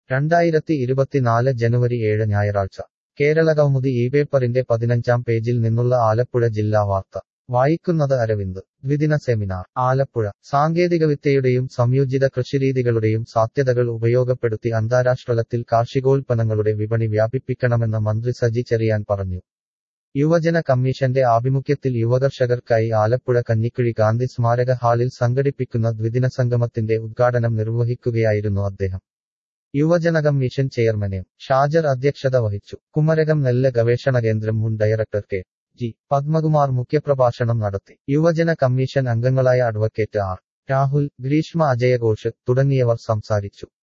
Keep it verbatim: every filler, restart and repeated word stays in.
രണ്ടായിരത്തി ഇരുപത്തിനാല് ജനുവരി ഏഴ് ഞായറാഴ്ച കേരളകൗമുദി ഈ പേപ്പറിന്റെ പതിനഞ്ചാം പേജിൽ നിന്നുള്ള ആലപ്പുഴ ജില്ലാ വാർത്ത വായിക്കുന്നത് അരവിന്ദ് ദ്വിദിന സെമിനാർ ആലപ്പുഴ സാങ്കേതികവിദ്യയുടെയും സംയോജിത കൃഷിരീതികളുടെയും സാധ്യതകൾ ഉപയോഗപ്പെടുത്തി അന്താരാഷ്ട്രതലത്തിൽ കാർഷികോൽപ്പന്നങ്ങളുടെ വിപണി വ്യാപിപ്പിക്കണമെന്ന് മന്ത്രി സജി ചെറിയാൻ പറഞ്ഞു. യുവജന കമ്മീഷന്റെ ആഭിമുഖ്യത്തിൽ യുവകർഷകർക്കായി ആലപ്പുഴ കഞ്ഞിക്കുഴി ഗാന്ധി സ്മാരക ഹാളിൽ സംഘടിപ്പിക്കുന്ന ദ്വിദിന സംഗമത്തിന്റെ ഉദ്ഘാടനം നിർവഹിക്കുകയായിരുന്നു അദ്ദേഹം. യുവജന കമ്മീഷൻ ചെയർമാൻ എം ഷാജർ അധ്യക്ഷത വഹിച്ചു. കുമരകം നെല്ല് ഗവേഷണ കേന്ദ്രം മുൻ ഡയറക്ടർ കെ ജി പത്മകുമാർ മുഖ്യപ്രഭാഷണം നടത്തി. യുവജന കമ്മീഷൻ അംഗങ്ങളായ അഡ്വക്കേറ്റ് ആർ രാഹുൽ, ഗ്രീഷ്മ അജയഘോഷ് തുടങ്ങിയവർ സംസാരിച്ചു.